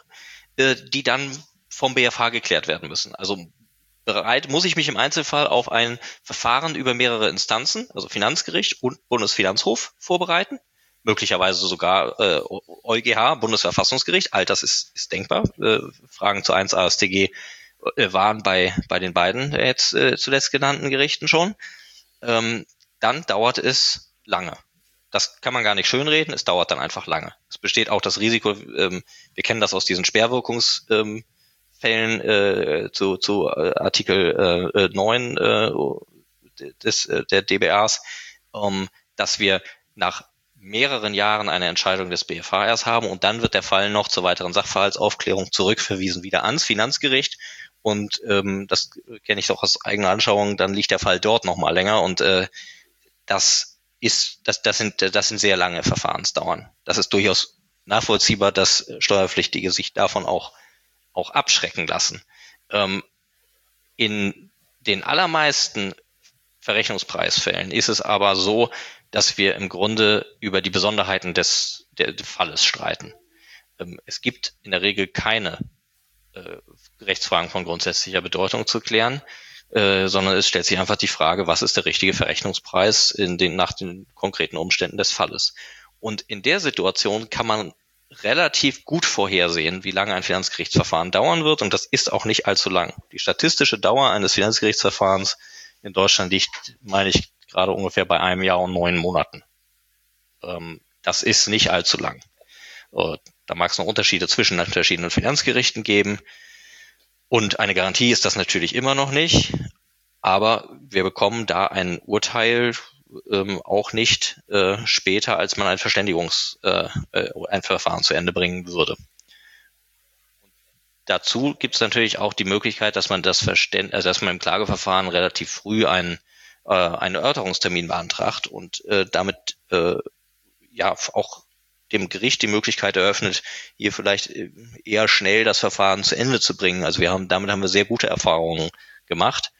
die dann vom B F H geklärt werden müssen. Also bereit muss ich mich im Einzelfall auf ein Verfahren über mehrere Instanzen, also Finanzgericht und Bundesfinanzhof, vorbereiten. Möglicherweise sogar äh, EuGH, Bundesverfassungsgericht. All das ist, ist denkbar. Äh, Fragen zu eins A S t G äh, waren bei bei den beiden jetzt äh, zuletzt genannten Gerichten schon. Ähm, dann dauert es lange. Das kann man gar nicht schönreden, es dauert dann einfach lange. Es besteht auch das Risiko, ähm, wir kennen das aus diesen Sperrwirkungsfällen ähm, äh, zu, zu äh, Artikel äh, neun äh, des, äh, der D B As, ähm, dass wir nach mehreren Jahren eine Entscheidung des B F H erst haben und dann wird der Fall noch zur weiteren Sachverhaltsaufklärung zurückverwiesen, wieder ans Finanzgericht. Und ähm, das kenne ich doch aus eigener Anschauung, dann liegt der Fall dort noch mal länger und äh, das ist, das, das sind, das sind sehr lange Verfahrensdauern. Das ist durchaus nachvollziehbar, dass Steuerpflichtige sich davon auch, auch abschrecken lassen. Ähm, in den allermeisten Verrechnungspreisfällen ist es aber so, dass wir im Grunde über die Besonderheiten des, der, des Falles streiten. Ähm, es gibt in der Regel keine äh, Rechtsfragen von grundsätzlicher Bedeutung zu klären. Äh, sondern es stellt sich einfach die Frage, was ist der richtige Verrechnungspreis in den, nach den konkreten Umständen des Falles. Und in der Situation kann man relativ gut vorhersehen, wie lange ein Finanzgerichtsverfahren dauern wird, und das ist auch nicht allzu lang. Die statistische Dauer eines Finanzgerichtsverfahrens in Deutschland liegt, meine ich, gerade ungefähr bei einem Jahr und neun Monaten. Ähm, das ist nicht allzu lang. Äh, da mag es noch Unterschiede zwischen den verschiedenen Finanzgerichten geben. Und eine Garantie ist das natürlich immer noch nicht, aber wir bekommen da ein Urteil ähm, auch nicht äh, später, als man ein Verständigungs, äh, ein Verfahren zu Ende bringen würde. Dazu gibt es natürlich auch die Möglichkeit, dass man das Verständ, also dass man im Klageverfahren relativ früh einen, äh, einen Erörterungstermin beantragt und äh, damit äh, ja auch dem Gericht die Möglichkeit eröffnet, hier vielleicht eher schnell das Verfahren zu Ende zu bringen. Also wir haben, damit haben wir sehr gute Erfahrungen gemacht.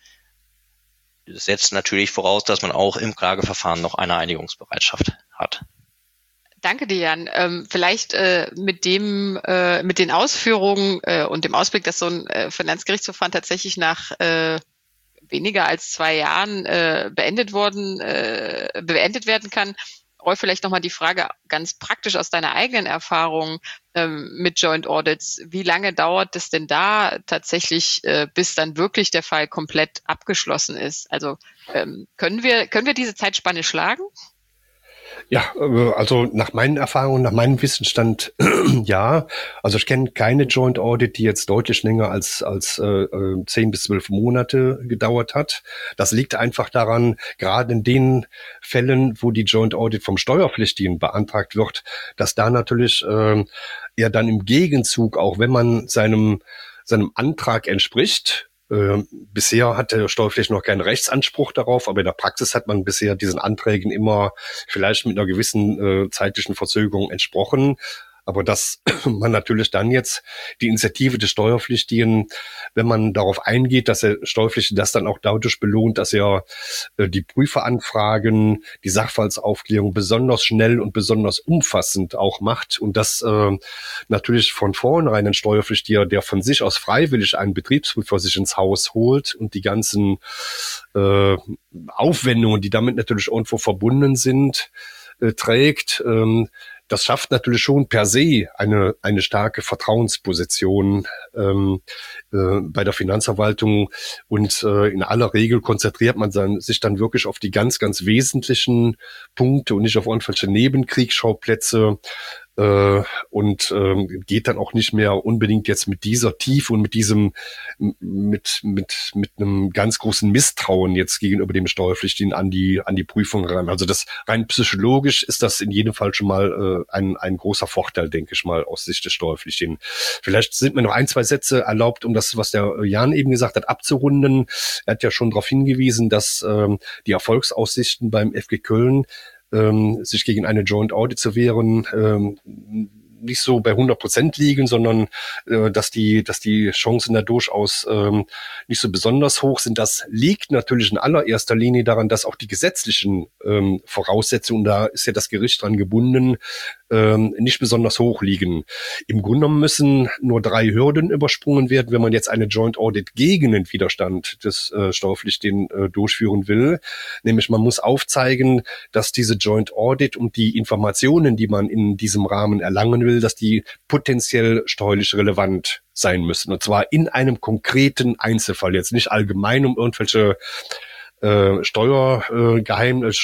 Das setzt natürlich voraus, dass man auch im Klageverfahren noch eine Einigungsbereitschaft hat. Danke dir, Jan. Ähm, vielleicht äh, mit dem, äh, mit den Ausführungen äh, und dem Ausblick, dass so ein äh, Finanzgerichtsverfahren tatsächlich nach äh, weniger als zwei Jahren äh, beendet worden, äh, beendet werden kann. Rolf, vielleicht nochmal die Frage ganz praktisch aus deiner eigenen Erfahrung ähm, mit Joint Audits. Wie lange dauert es denn da tatsächlich, äh, bis dann wirklich der Fall komplett abgeschlossen ist? Also ähm, können wir, können wir diese Zeitspanne schlagen? Ja, also nach meinen Erfahrungen, nach meinem Wissensstand, ja. Also ich kenne keine Joint Audit, die jetzt deutlich länger als als äh, zehn bis zwölf Monate gedauert hat. Das liegt einfach daran, gerade in den Fällen, wo die Joint Audit vom Steuerpflichtigen beantragt wird, dass da natürlich äh, er dann im Gegenzug, auch wenn man seinem seinem Antrag entspricht, Äh, bisher hat der Steuerpflichtige noch keinen Rechtsanspruch darauf, aber in der Praxis hat man bisher diesen Anträgen immer vielleicht mit einer gewissen äh, zeitlichen Verzögerung entsprochen. Aber dass man natürlich dann jetzt die Initiative des Steuerpflichtigen, wenn man darauf eingeht, dass der Steuerpflichtige das dann auch dadurch belohnt, dass er äh, die Prüferanfragen, die Sachverhaltsaufklärung besonders schnell und besonders umfassend auch macht und das äh, natürlich von vornherein ein Steuerpflichtiger, der von sich aus freiwillig einen Betriebsprüfer sich ins Haus holt und die ganzen äh, Aufwendungen, die damit natürlich irgendwo verbunden sind, äh, trägt, ähm, das schafft natürlich schon per se eine eine starke Vertrauensposition ähm, äh, bei der Finanzverwaltung und äh, in aller Regel konzentriert man dann, sich dann wirklich auf die ganz, ganz wesentlichen Punkte und nicht auf irgendwelche Nebenkriegsschauplätze äh, und äh, geht dann auch nicht mehr unbedingt jetzt mit dieser Tiefe und mit diesem mit mit mit einem ganz großen Misstrauen jetzt gegenüber dem Steuerpflichtigen an die an die Prüfung ran. Also das rein psychologisch ist das in jedem Fall schon mal äh, ein ein großer Vorteil, denke ich mal, aus Sicht des Steuerpflichtigen. Vielleicht sind mir noch ein, zwei Sätze erlaubt, um das, was der Jan eben gesagt hat, abzurunden. Er hat ja schon darauf hingewiesen, dass ähm, die Erfolgsaussichten beim F G Köln ähm, sich gegen eine Joint Audit zu wehren, ähm, nicht so bei hundert Prozent liegen, sondern äh, dass die dass die Chancen da durchaus ähm, nicht so besonders hoch sind. Das liegt natürlich in allererster Linie daran, dass auch die gesetzlichen ähm, Voraussetzungen, da ist ja das Gericht dran gebunden, ähm, nicht besonders hoch liegen. Im Grunde genommen müssen nur drei Hürden übersprungen werden, wenn man jetzt eine Joint Audit gegen den Widerstand des äh, Steuerpflichtigen äh, durchführen will. Nämlich man muss aufzeigen, dass diese Joint Audit und die Informationen, die man in diesem Rahmen erlangen will, dass die potenziell steuerlich relevant sein müssen. Und zwar in einem konkreten Einzelfall, jetzt nicht allgemein um irgendwelche äh, Steuergeheim, äh,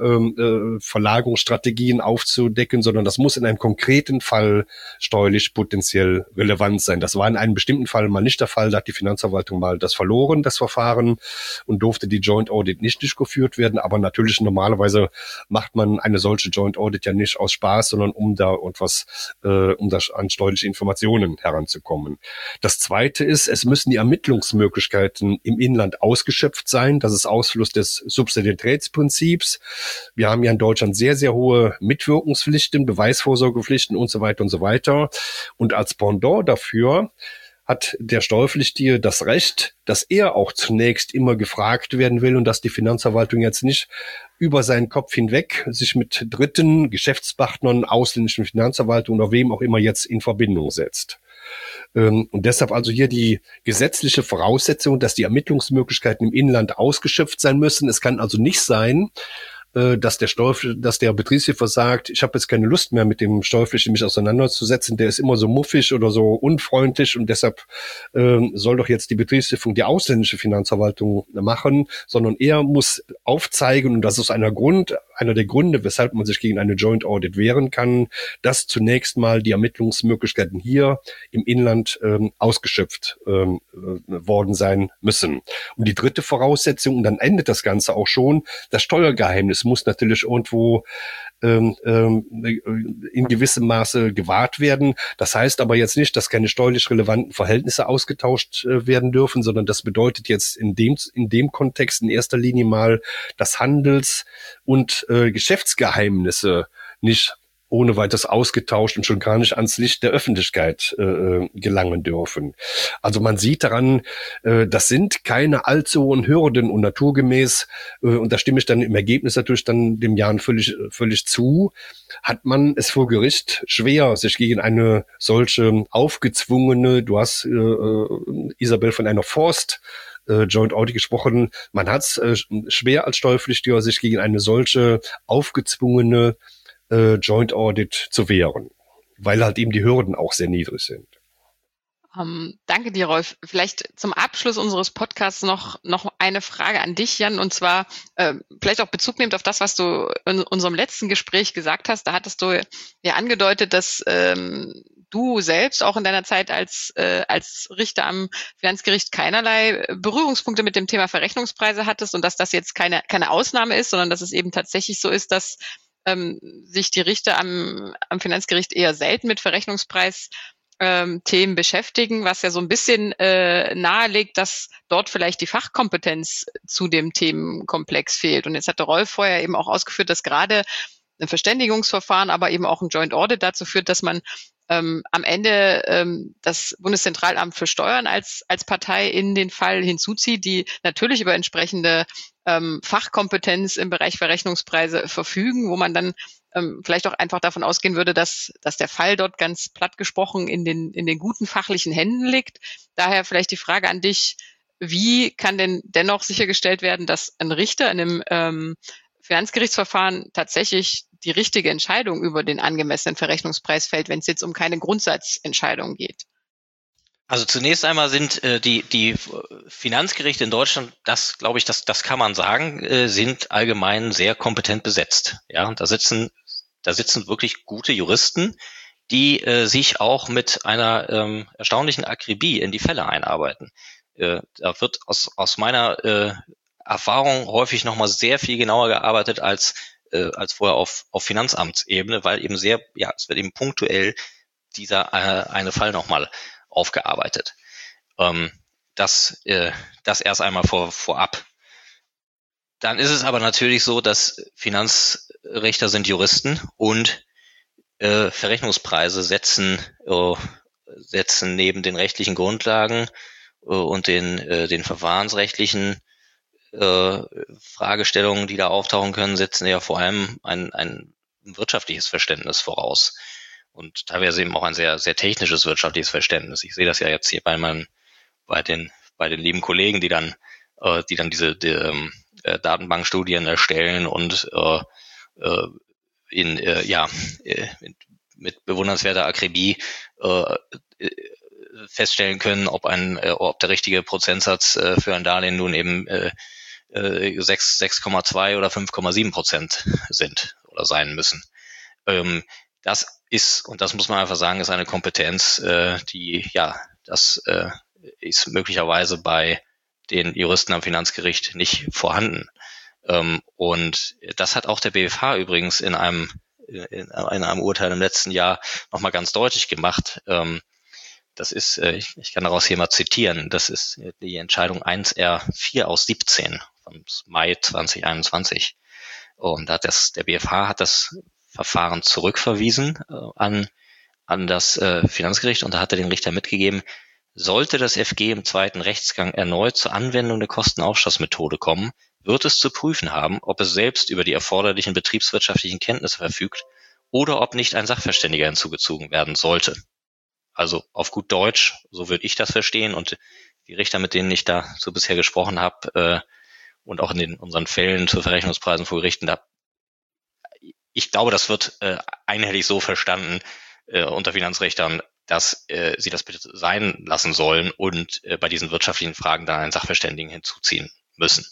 Steuerverlagerungsstrategien äh, aufzudecken, sondern das muss in einem konkreten Fall steuerlich potenziell relevant sein. Das war in einem bestimmten Fall mal nicht der Fall. Da hat die Finanzverwaltung mal das verloren, das Verfahren, und durfte die Joint Audit nicht durchgeführt werden. Aber natürlich normalerweise macht man eine solche Joint Audit ja nicht aus Spaß, sondern um da etwas, äh, um da an steuerliche Informationen heranzukommen. Das Zweite ist, es müssen die Ermittlungsmöglichkeiten im Inland ausgeschöpft sein. Das ist Ausfluss des Subsidiaritätsprinzips. Wir haben ja in Deutschland sehr, sehr hohe Mitwirkungspflichten, Beweisvorsorgepflichten und so weiter und so weiter. Und als Pendant dafür hat der Steuerpflichtige das Recht, dass er auch zunächst immer gefragt werden will und dass die Finanzverwaltung jetzt nicht über seinen Kopf hinweg sich mit Dritten, Geschäftspartnern, ausländischen Finanzverwaltungen oder wem auch immer jetzt in Verbindung setzt. Und deshalb also hier die gesetzliche Voraussetzung, dass die Ermittlungsmöglichkeiten im Inland ausgeschöpft sein müssen. Es kann also nicht sein, dass der Steuer, dass der Betriebsprüfer sagt, ich habe jetzt keine Lust mehr mit dem Steuerpflichtigen mich auseinanderzusetzen, der ist immer so muffig oder so unfreundlich und deshalb äh, soll doch jetzt die Betriebsprüfung die ausländische Finanzverwaltung machen, sondern er muss aufzeigen, und das ist einer Grund, einer der Gründe, weshalb man sich gegen eine Joint Audit wehren kann, dass zunächst mal die Ermittlungsmöglichkeiten hier im Inland ähm, ausgeschöpft ähm, worden sein müssen. Und die dritte Voraussetzung, und dann endet das Ganze auch schon, das Steuergeheimnis muss natürlich irgendwo ähm, ähm, in gewissem Maße gewahrt werden. Das heißt aber jetzt nicht, dass keine steuerlich relevanten Verhältnisse ausgetauscht äh, werden dürfen, sondern das bedeutet jetzt in dem in dem Kontext in erster Linie mal, dass Handels- und äh, Geschäftsgeheimnisse nicht ohne weiteres ausgetauscht und schon gar nicht ans Licht der Öffentlichkeit äh, gelangen dürfen. Also man sieht daran, äh, das sind keine allzu hohen Hürden und naturgemäß, äh, und da stimme ich dann im Ergebnis natürlich dann dem Jan völlig, völlig zu, hat man es vor Gericht schwer, sich gegen eine solche aufgezwungene, du hast äh, Isabel von einer Forced äh, Joint Audit gesprochen, man hat es äh, schwer als Steuerpflichtiger, sich gegen eine solche aufgezwungene Joint Audit zu wehren, weil halt eben die Hürden auch sehr niedrig sind. Um, danke dir, Rolf. Vielleicht zum Abschluss unseres Podcasts noch noch eine Frage an dich, Jan, und zwar äh, vielleicht auch Bezug nehmend auf das, was du in unserem letzten Gespräch gesagt hast. Da hattest du ja angedeutet, dass ähm, du selbst auch in deiner Zeit als äh, als Richter am Finanzgericht keinerlei Berührungspunkte mit dem Thema Verrechnungspreise hattest und dass das jetzt keine keine Ausnahme ist, sondern dass es eben tatsächlich so ist, dass ähm, sich die Richter am, am Finanzgericht eher selten mit Verrechnungspreis ähm, Themen beschäftigen, was ja so ein bisschen äh, nahelegt, dass dort vielleicht die Fachkompetenz zu dem Themenkomplex fehlt. Und jetzt hatte Rolf vorher eben auch ausgeführt, dass gerade ein Verständigungsverfahren, aber eben auch ein Joint Audit dazu führt, dass man ähm, am Ende ähm, das Bundeszentralamt für Steuern als als Partei in den Fall hinzuzieht, die natürlich über entsprechende ähm, Fachkompetenz im Bereich Verrechnungspreise verfügen, wo man dann ähm, vielleicht auch einfach davon ausgehen würde, dass dass der Fall dort ganz platt gesprochen in den in den guten fachlichen Händen liegt. Daher vielleicht die Frage an dich: Wie kann denn dennoch sichergestellt werden, dass ein Richter in einem ähm, Finanzgerichtsverfahren tatsächlich die richtige Entscheidung über den angemessenen Verrechnungspreis fällt, wenn es jetzt um keine Grundsatzentscheidung geht? Also zunächst einmal sind äh, die die Finanzgerichte in Deutschland, das glaube ich, das das kann man sagen, äh, sind allgemein sehr kompetent besetzt. Ja, da sitzen da sitzen wirklich gute Juristen, die äh, sich auch mit einer ähm, erstaunlichen Akribie in die Fälle einarbeiten. Äh, da wird aus aus meiner äh, Erfahrung häufig nochmal sehr viel genauer gearbeitet als äh, als vorher auf auf Finanzamtsebene, weil eben sehr, ja, es wird eben punktuell dieser äh, eine Fall nochmal aufgearbeitet. Ähm, das äh, das erst einmal vor vorab. Dann ist es aber natürlich so, dass Finanzrichter sind Juristen und äh, Verrechnungspreise setzen äh, setzen neben den rechtlichen Grundlagen äh, und den äh, den verfahrensrechtlichen Äh, Fragestellungen, die da auftauchen können, setzen ja vor allem ein, ein wirtschaftliches Verständnis voraus. Und teilweise eben auch ein sehr, sehr technisches wirtschaftliches Verständnis. Ich sehe das ja jetzt hier bei meinen, bei den, bei den lieben Kollegen, die dann, äh, die dann diese die, äh, Datenbankstudien erstellen und äh, äh, in, äh, ja, äh, mit bewundernswerter Akribie äh, feststellen können, ob ein, äh, ob der richtige Prozentsatz äh, für ein Darlehen nun eben äh, sechs Komma zwei oder fünf Komma sieben Prozent sind oder sein müssen. Ähm, das ist, und das muss man einfach sagen, ist eine Kompetenz, äh, die, ja, das äh, ist möglicherweise bei den Juristen am Finanzgericht nicht vorhanden. Ähm, und das hat auch der B F H übrigens in einem, in, in einem Urteil im letzten Jahr nochmal ganz deutlich gemacht. Ähm, Das ist, ich, ich kann daraus hier mal zitieren, das ist die Entscheidung eins R vier aus siebzehn vom Mai zwanzig einundzwanzig. Und da hat das, der B F H hat das Verfahren zurückverwiesen äh, an, an das äh, Finanzgericht und da hat er den Richter mitgegeben, sollte das F G im zweiten Rechtsgang erneut zur Anwendung der Kostenaufschlussmethode kommen, wird es zu prüfen haben, ob es selbst über die erforderlichen betriebswirtschaftlichen Kenntnisse verfügt oder ob nicht ein Sachverständiger hinzugezogen werden sollte. Also auf gut Deutsch, so würde ich das verstehen und die Richter, mit denen ich da so bisher gesprochen habe äh, und auch in den unseren Fällen zu Verrechnungspreisen vor Gerichten, da, ich glaube, das wird äh, einhellig so verstanden äh, unter Finanzrichtern, dass äh, sie das bitte sein lassen sollen und äh, bei diesen wirtschaftlichen Fragen dann einen Sachverständigen hinzuziehen müssen.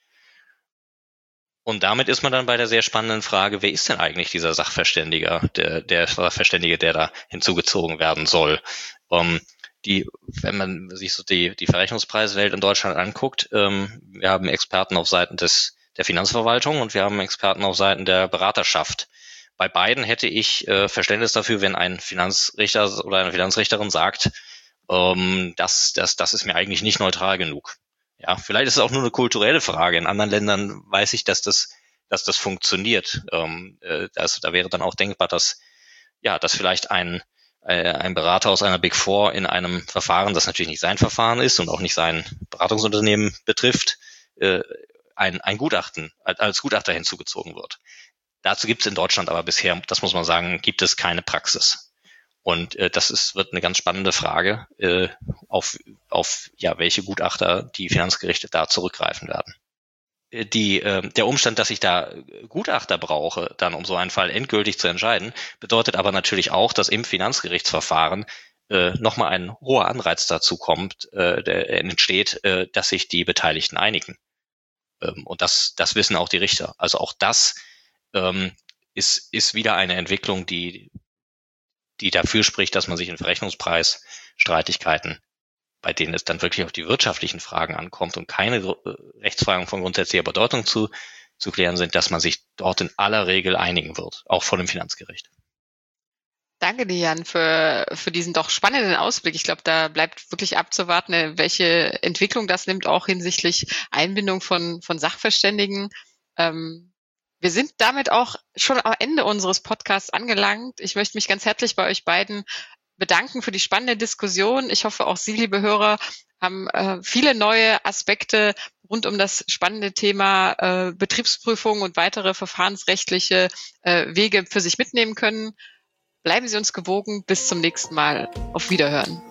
Und damit ist man dann bei der sehr spannenden Frage, wer ist denn eigentlich dieser Sachverständiger, der, der Sachverständige, der da hinzugezogen werden soll? Um, die, wenn man sich so die, die Verrechnungspreiswelt in Deutschland anguckt, ähm, wir haben Experten auf Seiten des, der Finanzverwaltung und wir haben Experten auf Seiten der Beraterschaft. Bei beiden hätte ich äh, Verständnis dafür, wenn ein Finanzrichter oder eine Finanzrichterin sagt, ähm, das, das, das ist mir eigentlich nicht neutral genug. Ja, vielleicht ist es auch nur eine kulturelle Frage. In anderen Ländern weiß ich, dass das dass das funktioniert. Ähm, äh, das, da wäre dann auch denkbar, dass ja, dass vielleicht ein äh, ein Berater aus einer Big Four in einem Verfahren, das natürlich nicht sein Verfahren ist und auch nicht sein Beratungsunternehmen betrifft, äh, ein, ein Gutachten als Gutachter hinzugezogen wird. Dazu gibt es in Deutschland aber bisher, das muss man sagen, gibt es keine Praxis. Und äh, das ist, wird eine ganz spannende Frage, äh, auf, auf ja, welche Gutachter die Finanzgerichte da zurückgreifen werden. Äh, die, äh, der Umstand, dass ich da Gutachter brauche, dann um so einen Fall endgültig zu entscheiden, bedeutet aber natürlich auch, dass im Finanzgerichtsverfahren äh, nochmal ein hoher Anreiz dazu kommt, äh, der entsteht, äh, dass sich die Beteiligten einigen. Ähm, und das, das wissen auch die Richter. Also auch das ähm, ist, ist wieder eine Entwicklung, die die dafür spricht, dass man sich in Verrechnungspreisstreitigkeiten, bei denen es dann wirklich auf die wirtschaftlichen Fragen ankommt und keine Rechtsfragen von grundsätzlicher Bedeutung zu, zu klären sind, dass man sich dort in aller Regel einigen wird, auch vor dem Finanzgericht. Danke dir, Jan, für, für diesen doch spannenden Ausblick. Ich glaube, da bleibt wirklich abzuwarten, welche Entwicklung das nimmt, auch hinsichtlich Einbindung von, von Sachverständigen. Ähm, Wir sind damit auch schon am Ende unseres Podcasts angelangt. Ich möchte mich ganz herzlich bei euch beiden bedanken für die spannende Diskussion. Ich hoffe, auch Sie, liebe Hörer, haben äh, viele neue Aspekte rund um das spannende Thema äh, Betriebsprüfung und weitere verfahrensrechtliche äh, Wege für sich mitnehmen können. Bleiben Sie uns gewogen. Bis zum nächsten Mal. Auf Wiederhören.